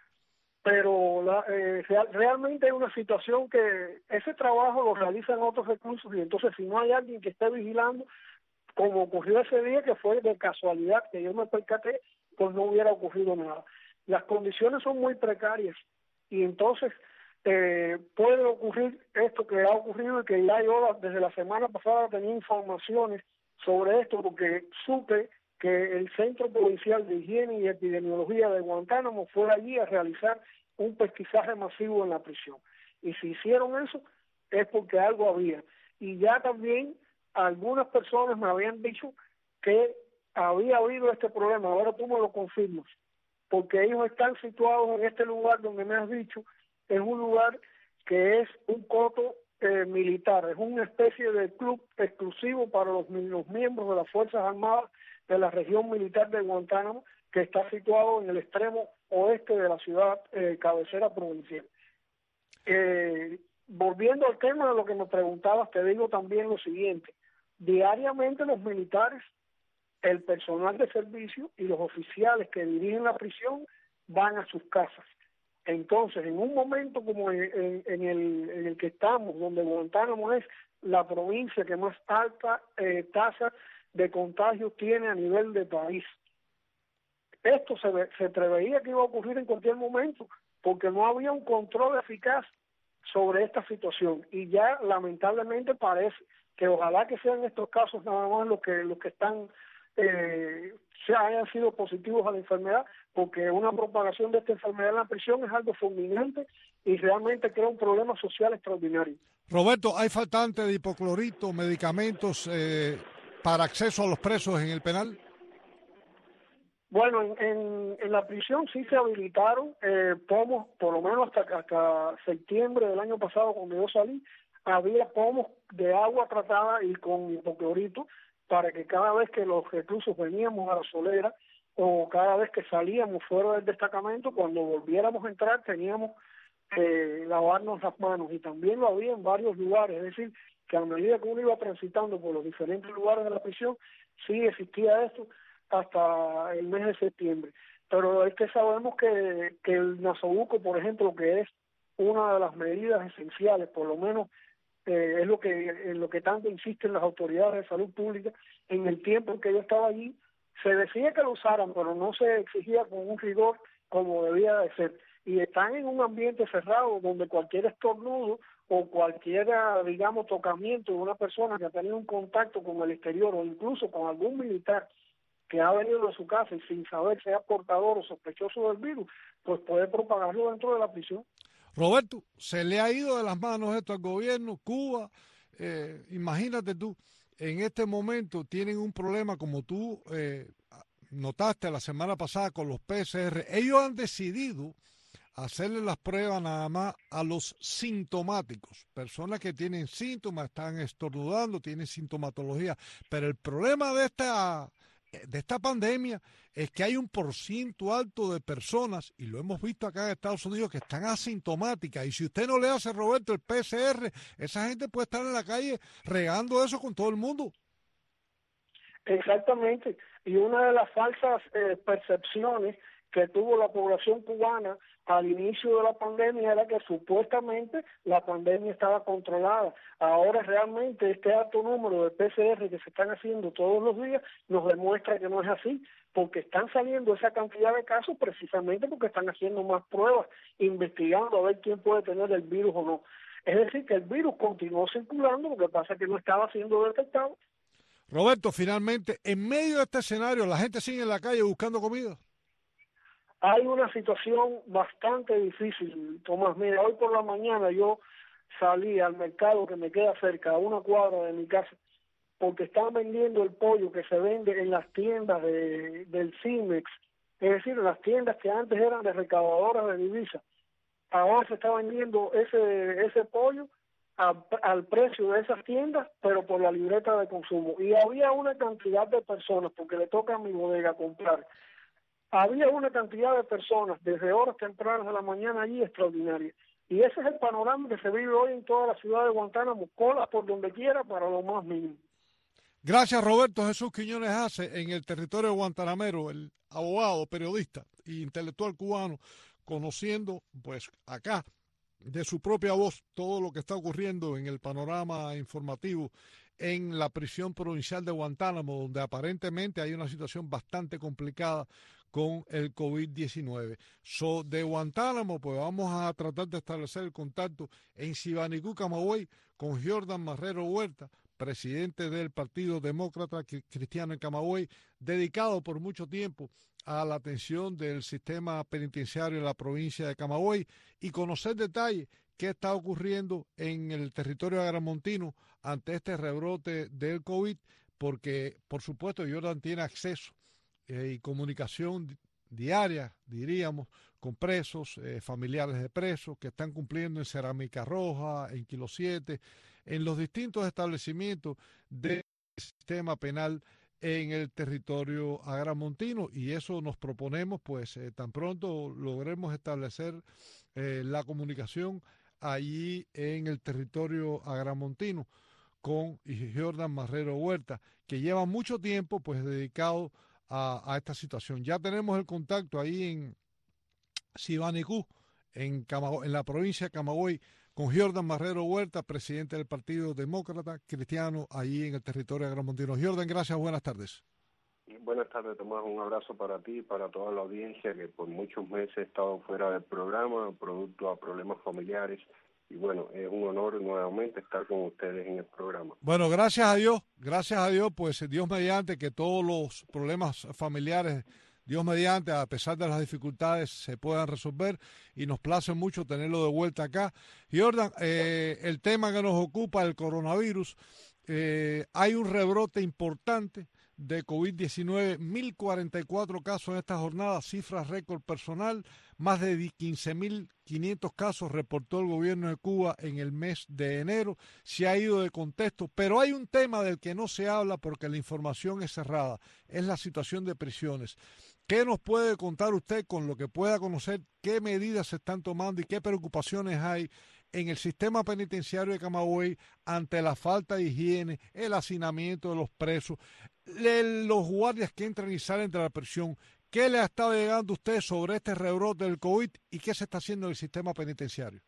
pero la, eh, real, realmente hay una situación que ese trabajo lo realizan otros recursos y entonces si no hay alguien que esté vigilando, como ocurrió ese día que fue de casualidad que yo me percaté, pues no hubiera ocurrido nada. Las condiciones son muy precarias y entonces eh, puede ocurrir esto que ha ocurrido y que ya yo desde la semana pasada tenía informaciones sobre esto porque supe que el Centro Provincial de Higiene y Epidemiología de Guantánamo fue allí a realizar un pesquisaje masivo en la prisión. Y si hicieron eso es porque algo había. Y ya también algunas personas me habían dicho que había habido este problema, ahora tú me lo confirmas, porque ellos están situados en este lugar donde me has dicho, es un lugar que es un coto eh, militar, es una especie de club exclusivo para los, los miembros de las Fuerzas Armadas de la región militar de Guantánamo, que está situado en el extremo oeste de la ciudad eh, cabecera provincial. Eh, volviendo al tema de lo que me preguntabas, te digo también lo siguiente, diariamente los militares, el personal de servicio y los oficiales que dirigen la prisión van a sus casas. Entonces, en un momento como en, en, en, el, en el que estamos, donde Guantánamo es la provincia que más alta eh, tasa de contagios tiene a nivel de país, esto se, se preveía que iba a ocurrir en cualquier momento, porque no había un control eficaz sobre esta situación, y ya lamentablemente parece que ojalá que sean estos casos nada más los que los que están eh, se hayan sido positivos a la enfermedad, porque una propagación de esta enfermedad en la prisión es algo fulminante y realmente crea un problema social extraordinario. Roberto, ¿hay faltante de hipoclorito, medicamentos eh, para acceso a los presos en el penal? Bueno, en, en, en la prisión sí se habilitaron eh, pomos, por lo menos hasta, hasta septiembre del año pasado, cuando yo salí, había pomos de agua tratada y con hipoclorito para que cada vez que los reclusos veníamos a la solera o cada vez que salíamos fuera del destacamento, cuando volviéramos a entrar teníamos que lavarnos las manos, y también lo había en varios lugares, es decir, que a medida que uno iba transitando por los diferentes lugares de la prisión, sí existía esto hasta el mes de septiembre. Pero es que sabemos que, que el nasobuco, por ejemplo, que es una de las medidas esenciales, por lo menos eh, es lo que en lo que tanto insisten las autoridades de salud pública, en el tiempo en que yo estaba allí, se decía que lo usaran, pero no se exigía con un rigor como debía de ser. Y están en un ambiente cerrado donde cualquier estornudo o cualquier, digamos, tocamiento de una persona que ha tenido un contacto con el exterior o incluso con algún militar que ha venido de su casa y sin saber sea portador o sospechoso del virus, pues puede propagarlo dentro de la prisión. Roberto, se le ha ido de las manos esto al gobierno, Cuba, eh, imagínate tú, en este momento tienen un problema, como tú eh, notaste la semana pasada con los P C R. Ellos han decidido hacerle las pruebas nada más a los sintomáticos, personas que tienen síntomas, están estornudando, tienen sintomatología. Pero el problema de esta, de esta pandemia es que hay un porciento alto de personas, y lo hemos visto acá en Estados Unidos, que están asintomáticas. Y si usted no le hace, Roberto, el P C R, esa gente puede estar en la calle regando eso con todo el mundo. Exactamente. Y una de las falsas eh, percepciones que tuvo la población cubana al inicio de la pandemia era que supuestamente la pandemia estaba controlada. Ahora realmente este alto número de P C R que se están haciendo todos los días nos demuestra que no es así, porque están saliendo esa cantidad de casos precisamente porque están haciendo más pruebas, investigando a ver quién puede tener el virus o no. Es decir, que el virus continuó circulando, lo que pasa es que no estaba siendo detectado. Roberto, finalmente, en medio de este escenario, la gente sigue en la calle buscando comida. Hay una situación bastante difícil, Tomás. Mira, hoy por la mañana yo salí al mercado que me queda cerca, a una cuadra de mi casa, porque están vendiendo el pollo que se vende en las tiendas de, del Cimex, es decir, en las tiendas que antes eran de recaudadoras de divisas. Ahora se está vendiendo ese ese pollo a, al precio de esas tiendas, pero por la libreta de consumo. Y había una cantidad de personas, porque le toca a mi bodega comprar, había una cantidad de personas desde horas tempranas de la mañana allí extraordinaria. Y ese es el panorama que se vive hoy en toda la ciudad de Guantánamo, colas por donde quiera para lo más mínimo. Gracias, Roberto Jesús Quiñones Hace, en el territorio guantanamero, el abogado, periodista e intelectual cubano, conociendo pues acá de su propia voz todo lo que está ocurriendo en el panorama informativo en la prisión provincial de Guantánamo, donde aparentemente hay una situación bastante complicada con el COVID diecinueve. So, de Guantánamo, pues vamos a tratar de establecer el contacto en Sibanicú, Camagüey, con Jordan Marrero Huerta, presidente del Partido Demócrata Cristiano en Camagüey, dedicado por mucho tiempo a la atención del sistema penitenciario en la provincia de Camagüey, y conocer detalles qué está ocurriendo en el territorio agramontino ante este rebrote del COVID, porque, por supuesto, Jordan tiene acceso eh, y comunicación diaria, diríamos, con presos, eh, familiares de presos que están cumpliendo en Cerámica Roja, en Kilo siete, en los distintos establecimientos del sistema penal en el territorio agramontino, y eso nos proponemos, pues, eh, tan pronto logremos establecer eh, la comunicación allí en el territorio agramontino con Jordan Marrero Huerta, que lleva mucho tiempo pues dedicado a, a esta situación. Ya tenemos el contacto ahí en Sibanicú, en, Camagüey, en la provincia de Camagüey, con Jordan Marrero Huerta, presidente del Partido Demócrata Cristiano, ahí en el territorio agramontino. Jordan, gracias, buenas tardes. Buenas tardes, Tomás. Un abrazo para ti y para toda la audiencia que por muchos meses he estado fuera del programa, producto a problemas familiares. Y bueno, es un honor nuevamente estar con ustedes en el programa. Bueno, gracias a Dios, gracias a Dios, pues Dios mediante que todos los problemas familiares, Dios mediante, a pesar de las dificultades, se puedan resolver, y nos place mucho tenerlo de vuelta acá. Jordan, eh, el tema que nos ocupa, el coronavirus, eh, hay un rebrote importante de COVID diecinueve, mil cuarenta y cuatro casos en esta jornada, cifra récord personal, más de quince mil quinientos casos reportó el gobierno de Cuba en el mes de enero, se ha ido de contexto, pero hay un tema del que no se habla porque la información es cerrada, es la situación de prisiones. ¿Qué nos puede contar usted con lo que pueda conocer, qué medidas se están tomando y qué preocupaciones hay en el sistema penitenciario de Camagüey ante la falta de higiene, el hacinamiento de los presos, le, los guardias que entran y salen de la prisión? ¿Qué le ha estado llegando a usted sobre este rebrote del COVID y qué se está haciendo en el sistema penitenciario?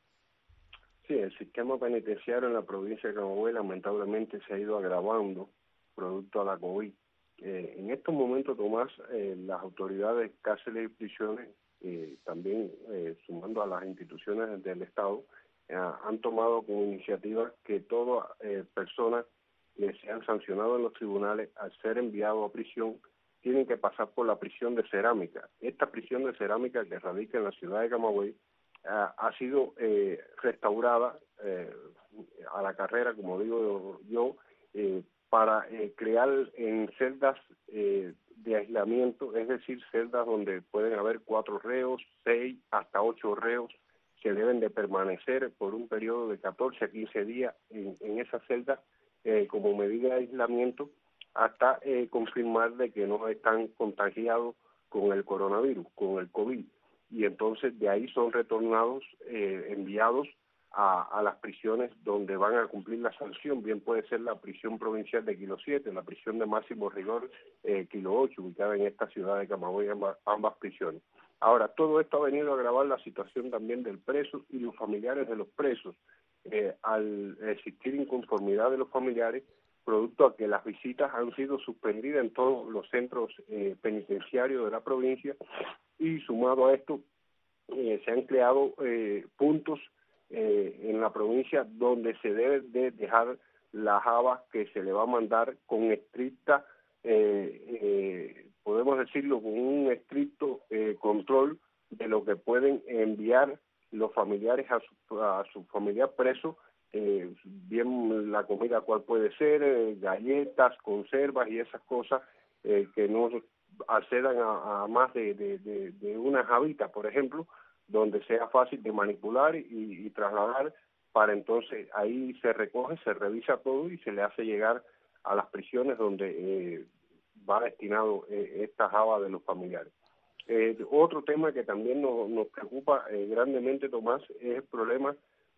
Sí, el sistema penitenciario en la provincia de Camagüey lamentablemente se ha ido agravando producto a la COVID. Eh, en estos momentos, Tomás, eh, las autoridades, cárceles y prisiones, eh, también eh, sumando a las instituciones del Estado, eh, han tomado como iniciativa que todas eh, personas que sean sancionadas en los tribunales al ser enviados a prisión tienen que pasar por la prisión de Cerámica. Esta prisión de Cerámica, que radica en la ciudad de Camagüey, eh, ha sido eh, restaurada eh, a la carrera, como digo yo, eh, para eh, crear en celdas eh, de aislamiento, es decir, celdas donde pueden haber cuatro reos, seis hasta ocho reos, que deben de permanecer por un periodo de catorce a quince días en, en esa celda eh, como medida de aislamiento hasta eh, confirmar de que no están contagiados con el coronavirus, con el COVID. Y entonces de ahí son retornados, eh, enviados a, a las prisiones donde van a cumplir la sanción. Bien puede ser la prisión provincial de Kilo siete, la prisión de máximo rigor eh, Kilo ocho, ubicada en esta ciudad de Camagüey, ambas, ambas prisiones. Ahora, todo esto ha venido a agravar la situación también del preso y los familiares de los presos. Eh, al existir inconformidad de los familiares, producto a que las visitas han sido suspendidas en todos los centros eh, penitenciarios de la provincia, y sumado a esto eh, se han creado eh, puntos eh, en la provincia donde se debe de dejar las habas que se le va a mandar con estricta, eh, eh, podemos decirlo, con un estricto eh, control de lo que pueden enviar los familiares a su, a su familiar preso, eh, bien la comida cual puede ser, eh, galletas, conservas y esas cosas eh, que no accedan a, a más de, de, de, de una jabita, por ejemplo, donde sea fácil de manipular y, y trasladar, para entonces ahí se recoge, se revisa todo y se le hace llegar a las prisiones donde eh, va destinado eh, esta java de los familiares. Eh, otro tema que también nos, nos preocupa eh, grandemente, Tomás, es el problema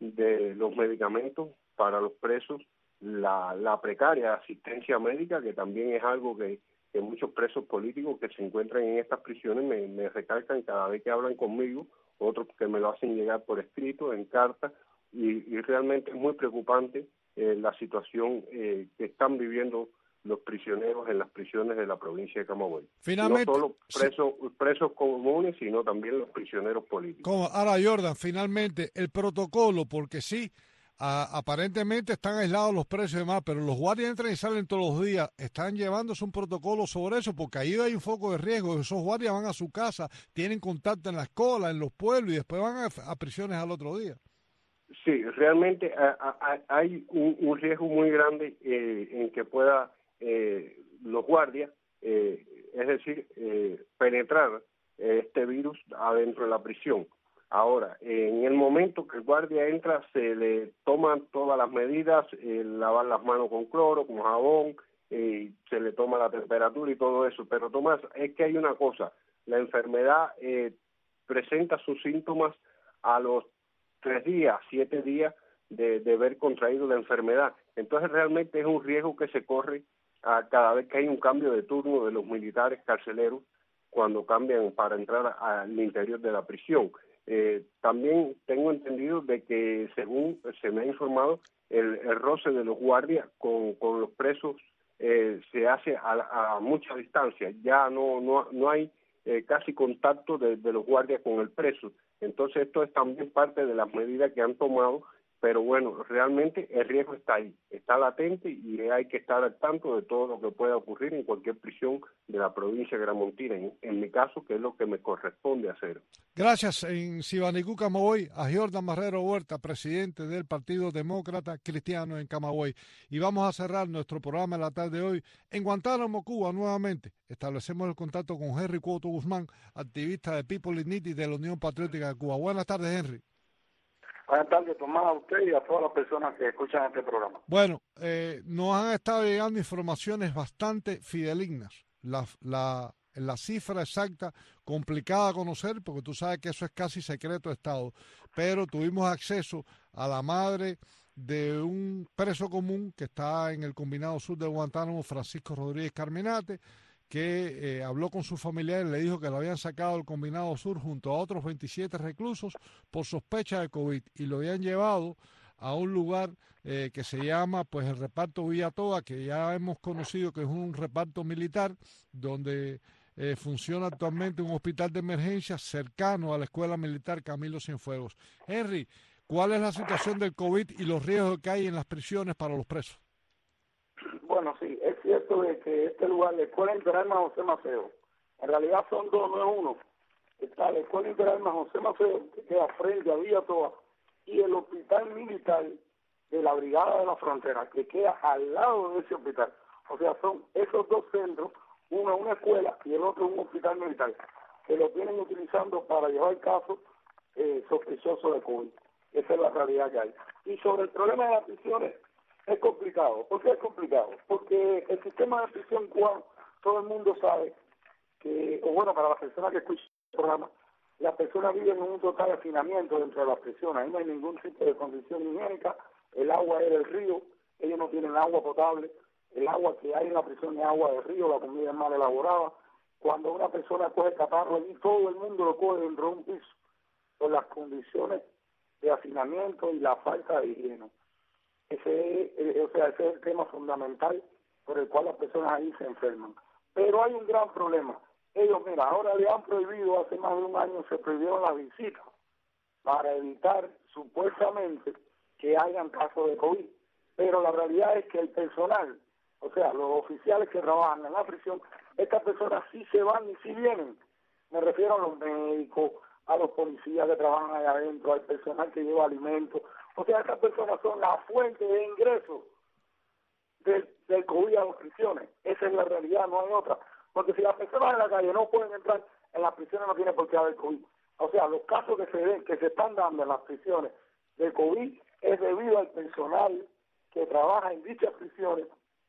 de los medicamentos para los presos, la, la precaria asistencia médica, que también es algo que, que muchos presos políticos que se encuentran en estas prisiones me, me recalcan cada vez que hablan conmigo, otros que me lo hacen llegar por escrito, en carta, y, y realmente es muy preocupante eh, la situación eh, que están viviendo los prisioneros en las prisiones de la provincia de Camagüey. Finalmente, no solo presos, sí. presos comunes, sino también los prisioneros políticos. Como, ahora, Jordan, finalmente, el protocolo, porque sí, a, aparentemente están aislados los presos y demás, pero los guardias entran y salen todos los días. ¿Están llevándose un protocolo sobre eso? Porque ahí hay un foco de riesgo. Esos guardias van a su casa, tienen contacto en la escuela, en los pueblos, y después van a, a prisiones al otro día. Sí, realmente a, a, hay un, un riesgo muy grande eh, en que pueda eh, los guardias, eh, es decir, eh, penetrar este virus adentro de la prisión. Ahora, en el momento que el guardia entra, se le toman todas las medidas, eh, lavar las manos con cloro, con jabón, eh, se le toma la temperatura y todo eso. Pero, Tomás, es que hay una cosa, la enfermedad eh, presenta sus síntomas a los tres días, siete días de, de haber contraído la enfermedad. Entonces realmente es un riesgo que se corre a cada vez que hay un cambio de turno de los militares carceleros cuando cambian para entrar al interior de la prisión. Eh, también tengo entendido de que, según se me ha informado, el, el roce de los guardias con, con los presos eh, se hace a, a mucha distancia. Ya no, no, no hay eh, casi contacto de, de los guardias con el preso. Entonces esto es también parte de las medidas que han tomado, pero bueno, realmente el riesgo está ahí, está latente y hay que estar al tanto de todo lo que pueda ocurrir en cualquier prisión de la provincia de Gramontina, en, en mi caso, que es lo que me corresponde hacer. Gracias en Sibanicú, Camagüey, a Jordan Marrero Huerta, presidente del Partido Demócrata Cristiano en Camagüey. Y vamos a cerrar nuestro programa en la tarde de hoy en Guantánamo, Cuba, nuevamente. Establecemos el contacto con Henry Cuoto Guzmán, activista de People Ignity de la Unión Patriótica de Cuba. Buenas tardes, Henry. Buenas tardes, Tomás, a usted y a todas las personas que escuchan este programa. Bueno, eh, nos han estado llegando informaciones bastante fidelignas. La, la, la cifra exacta, complicada de conocer, porque tú sabes que eso es casi secreto de Estado, pero tuvimos acceso a la madre de un preso común que está en el Combinado Sur de Guantánamo, Francisco Rodríguez Carminate, que eh, habló con sus familiares y le dijo que lo habían sacado del Combinado Sur junto a otros veintisiete reclusos por sospecha de COVID y lo habían llevado a un lugar eh, que se llama pues el reparto Villatoa, que ya hemos conocido que es un reparto militar donde eh, funciona actualmente un hospital de emergencia cercano a la Escuela Militar Camilo Cienfuegos. Henry, ¿cuál es la situación del COVID y los riesgos que hay en las prisiones para los presos? Bueno, sí, es cierto de que este lugar, la Escuela Interarmas José Maceo, en realidad son dos, no es uno. Está la Escuela Interarmas José Maceo, que queda frente a Villatoa, y el Hospital Militar de la Brigada de la Frontera, que queda al lado de ese hospital. O sea, son esos dos centros, uno una escuela y el otro un hospital militar, que lo tienen utilizando para llevar casos eh, sospechosos de COVID. Esa es la realidad que hay. Y sobre el problema de las prisiones, es complicado. ¿Por qué es complicado? Porque el sistema de prisión cubano, todo el mundo sabe que, o bueno, para las personas que escuchan el programa, las personas viven en un total hacinamiento dentro de las prisiones. Ahí no hay ningún tipo de condición higiénica, el agua es del río, ellos no tienen agua potable, el agua que hay en la prisión es agua del río, la comida es mal elaborada. Cuando una persona coge catarro allí, todo el mundo lo coge dentro de un piso por las condiciones de hacinamiento y la falta de higiene. Ese es, o sea, ese es el tema fundamental por el cual las personas ahí se enferman. Pero hay un gran problema. Ellos, mira, ahora le han prohibido, hace más de un año se prohibieron las visitas para evitar supuestamente que hayan casos de COVID. Pero la realidad es que el personal, o sea, los oficiales que trabajan en la prisión, estas personas sí se van y sí vienen. Me refiero a los médicos, a los policías que trabajan allá adentro, al personal que lleva alimentos. O sea, estas personas son la fuente de ingresos del, del COVID a las prisiones. Esa es la realidad, no hay otra. Porque si las personas en la calle no pueden entrar, en las prisiones no tiene por qué haber COVID. O sea, los casos que se ven, que se están dando en las prisiones del COVID es debido al personal que trabaja en dichas prisiones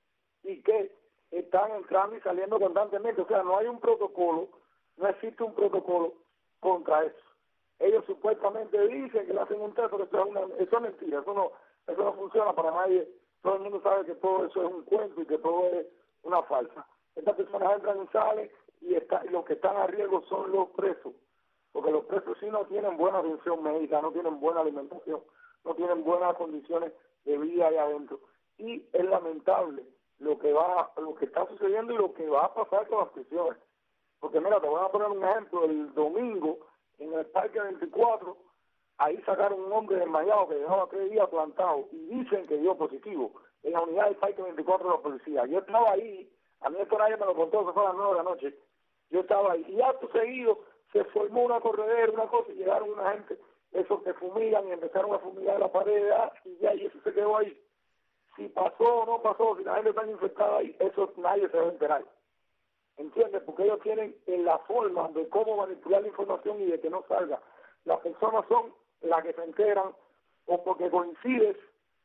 y que están entrando y saliendo constantemente. O sea, no hay un protocolo, no existe un protocolo contra eso. Ellos supuestamente dicen que le hacen un test, pero eso es, una, eso es mentira, eso no, eso no funciona para nadie. Todo el mundo sabe que todo eso es un cuento y que todo es una falsa. Estas personas entran y salen y, está, y los que están a riesgo son los presos, porque los presos sí no tienen buena atención médica, no tienen buena alimentación, no tienen buenas condiciones de vida allá adentro. Y es lamentable lo que va, lo que está sucediendo y lo que va a pasar con las prisiones. Porque mira, te voy a poner un ejemplo. El domingo, en el Parque veinticuatro, ahí sacaron un hombre desmayado que llevaba tres días plantado y dicen que dio positivo en la unidad del Parque veinticuatro de la policía. Yo estaba ahí, a mí esto nadie me lo contó, se fue a las nueve de la noche. Yo estaba ahí y acto seguido se formó una corredera, una cosa, y llegaron una gente, esos que fumigan y empezaron a fumigar la pared y ya, y eso se quedó ahí. Si pasó o no pasó, si la gente está infectada ahí, eso nadie se va a enterar. ¿Entiendes? Porque ellos tienen en la forma de cómo manipular la información y de que no salga. Las personas son las que se enteran o porque coincides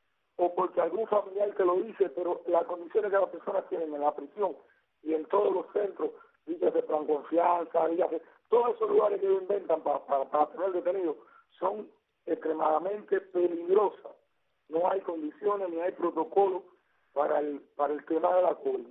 o porque algún familiar te lo dice, pero las condiciones que las personas tienen en la prisión y en todos los centros, dígase plan confianza, dígase, todos esos lugares que ellos inventan para, para, para tener detenidos son extremadamente peligrosas. No hay condiciones ni hay protocolo para el, para el tema de la COVID.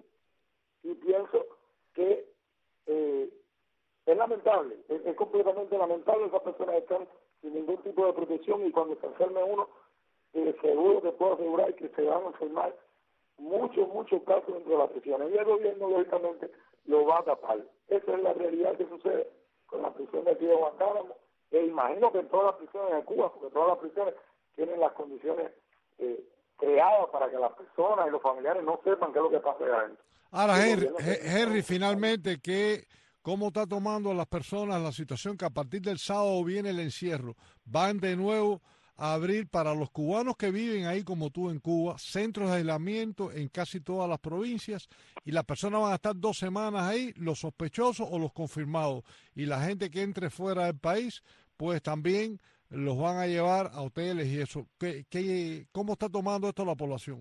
Y pienso que eh, es lamentable, es, es completamente lamentable. Esas personas están sin ningún tipo de protección y cuando se enferme uno, eh, seguro que puedo asegurar que se van a enfermar muchos, muchos casos dentro de las prisiones. Y el gobierno, lógicamente, lo va a tapar. Esa es la realidad que sucede con la prisión de aquí de Guantánamo. E imagino que en todas las prisiones de Cuba, porque todas las prisiones tienen las condiciones eh, creadas para que las personas y los familiares no sepan qué es lo que pasa allá adentro. Ahora, Henry, Henry, finalmente, ¿qué, ¿cómo está tomando a las personas la situación que a partir del sábado viene el encierro? Van de nuevo a abrir para los cubanos que viven ahí como tú en Cuba, centros de aislamiento en casi todas las provincias y las personas van a estar dos semanas ahí, los sospechosos o los confirmados. Y la gente que entre fuera del país, pues también los van a llevar a hoteles y eso. ¿Qué, qué, ¿Cómo está tomando esto la población?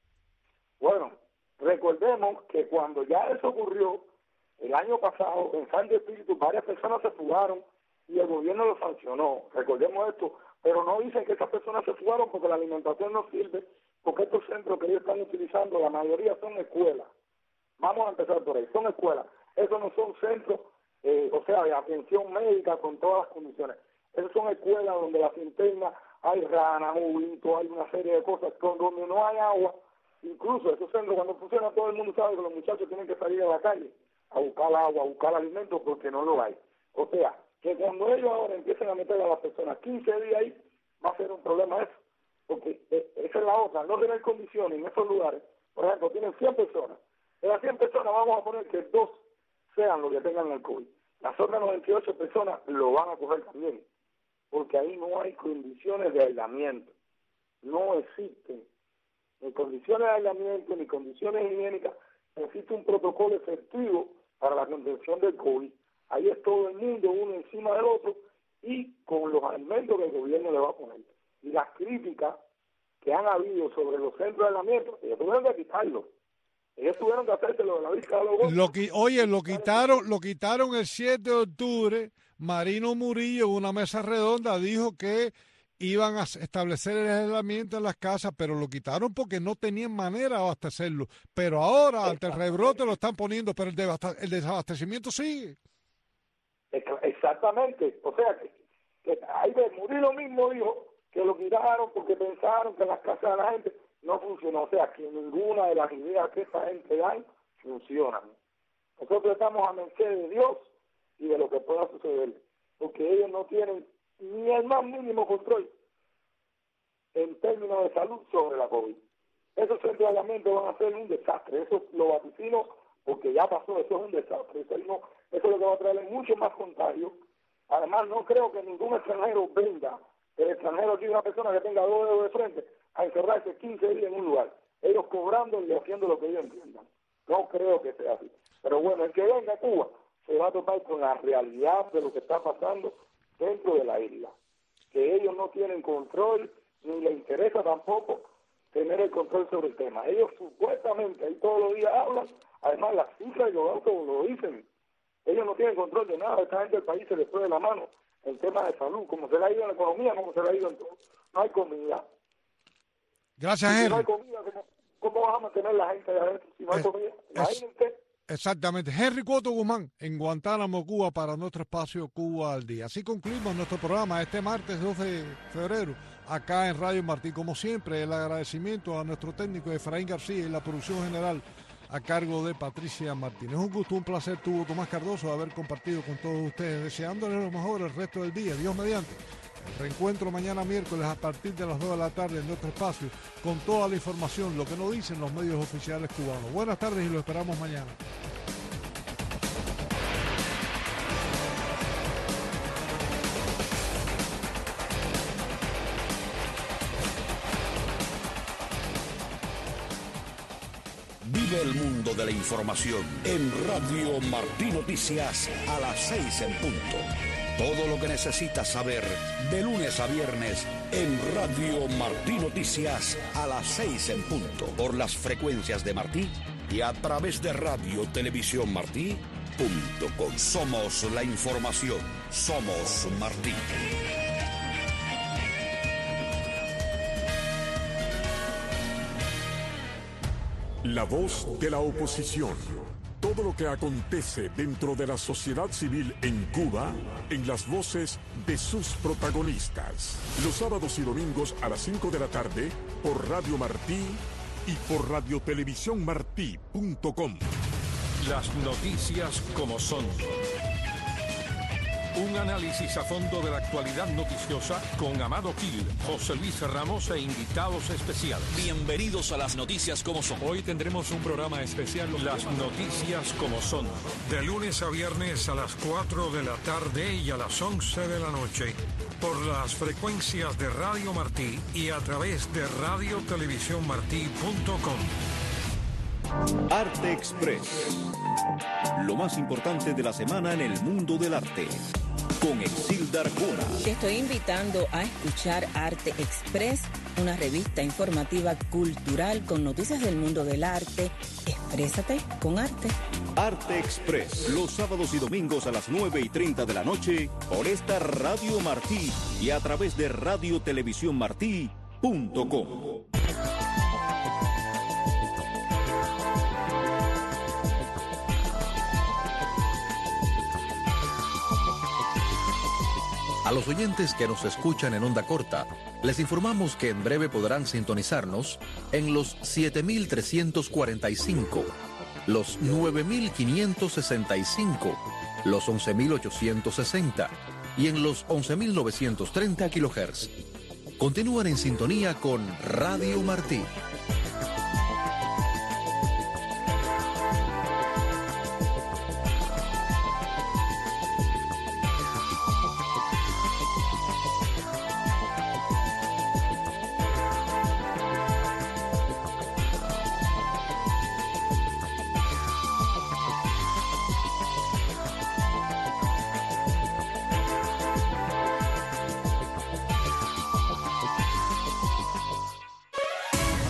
Bueno, recordemos que cuando ya eso ocurrió, el año pasado, en San de Espíritu, varias personas se fugaron y el gobierno lo sancionó. Recordemos esto, pero no dicen que esas personas se fugaron porque la alimentación no sirve, porque estos centros que ellos están utilizando, la mayoría son escuelas. Vamos a empezar por ahí, son escuelas. Esos no son centros, eh, o sea, de atención médica con todas las condiciones. Esas son escuelas donde las internas hay ranas, juguitos, hay una serie de cosas, donde no hay agua. Incluso esos centros, cuando funcionan, todo el mundo sabe que los muchachos tienen que salir a la calle a buscar agua, a buscar alimentos, porque no lo hay. O sea, que cuando ellos ahora empiecen a meter a las personas quince días ahí, va a ser un problema eso. Porque esa es la otra, no tener condiciones en esos lugares. Por ejemplo, tienen cien personas. De las cien personas vamos a poner que dos sean los que tengan el COVID. Las otras noventa y ocho personas lo van a coger también, porque ahí no hay condiciones de aislamiento. no existen ni condiciones de aislamiento ni condiciones higiénicas. Existe un protocolo efectivo para la contención del COVID. Ahí es todo el mundo uno encima del otro y con los alimentos que el gobierno le va a poner. Y las críticas que han habido sobre los centros de aislamiento, ellos tuvieron que quitarlo. Ellos tuvieron que hacerse lo de la visca de los golpes. Lo que, oye, lo quitaron, lo quitaron el siete de octubre. Marino Murillo, en una mesa redonda, dijo que iban a establecer el aislamiento en las casas, pero lo quitaron porque no tenían manera de abastecerlo. Pero ahora, ante el rebrote, lo están poniendo, pero el, el desabastecimiento sigue. Exactamente. O sea, que, que ahí de Murillo mismo dijo que lo quitaron porque pensaron que las casas de la gente no funcionó. O sea, que ninguna de las ideas que esta gente dan funcionan. Nosotros estamos a merced de Dios y de lo que pueda suceder, porque ellos no tienen ni el más mínimo control en términos de salud sobre la COVID. Esos centros de aislamiento van a ser un desastre, eso lo vaticino porque ya pasó, eso es un desastre, eso, no, eso es lo que va a traer mucho más contagio. Además, no creo que ningún extranjero venga, el extranjero aquí, una persona que tenga dos dedos de frente, a encerrarse quince días en un lugar, ellos cobrando y haciendo lo que ellos entiendan. No creo que sea así. Pero bueno, el que venga a Cuba se va a topar con la realidad de lo que está pasando dentro de la isla, que ellos no tienen control, ni les interesa tampoco tener el control sobre el tema. Ellos supuestamente, ahí todos los días hablan, además las cifras y los datos lo dicen, ellos no tienen control de nada, esta gente del país se les fue de la mano en temas de salud, como se le ha ido en la economía, como se le ha ido en todo. No hay comida. Gracias, si Henry. no hay comida, ¿cómo, ¿cómo vas a mantener la gente de adentro si no hay comida? Imagínense. Exactamente. Henry Cuoto Guzmán, en Guantánamo, Cuba, para nuestro espacio Cuba al Día. Así concluimos nuestro programa este martes doce de febrero, acá en Radio Martí. Como siempre, el agradecimiento a nuestro técnico Efraín García y la producción general a cargo de Patricia Martínez. Un gusto, un placer tuvo Tomás Cardoso de haber compartido con todos ustedes, deseándoles lo mejor el resto del día. Dios mediante. El reencuentro mañana miércoles a partir de las dos de la tarde en nuestro espacio con toda la información, lo que nos dicen los medios oficiales cubanos. Buenas tardes y lo esperamos mañana. Vive el mundo de la información en Radio Martí Noticias a las seis en punto. Todo lo que necesitas saber de lunes a viernes en Radio Martí Noticias a las seis en punto. Por las frecuencias de Martí y a través de Radio Televisión Martí punto com. Somos la información. Somos Martí. La voz de la oposición. Todo lo que acontece dentro de la sociedad civil en Cuba, en las voces de sus protagonistas. Los sábados y domingos a las cinco de la tarde por Radio Martí y por Radio Televisión Martí punto com. Las noticias como son. Un análisis a fondo de la actualidad noticiosa con Amado Gil, José Luis Ramos e invitados especiales. Bienvenidos a las noticias como son. Hoy tendremos un programa especial. Las noticias como son. De lunes a viernes a las cuatro de la tarde y a las once de la noche. Por las frecuencias de Radio Martí y a través de Radio Televisión Martí punto com. Arte Express. Lo más importante de la semana en el mundo del arte. Con Exilda Arjona. Te estoy invitando a escuchar Arte Express, una revista informativa cultural con noticias del mundo del arte. Exprésate con arte. Arte Express, los sábados y domingos a las nueve y treinta de la noche por esta Radio Martí y a través de Radio Televisión Martí punto com. A los oyentes que nos escuchan en onda corta, les informamos que en breve podrán sintonizarnos en los siete mil trescientos cuarenta y cinco, los nueve mil quinientos sesenta y cinco, los once mil ochocientos sesenta y en los once mil novecientos treinta kilohertz. Continúan en sintonía con Radio Martí.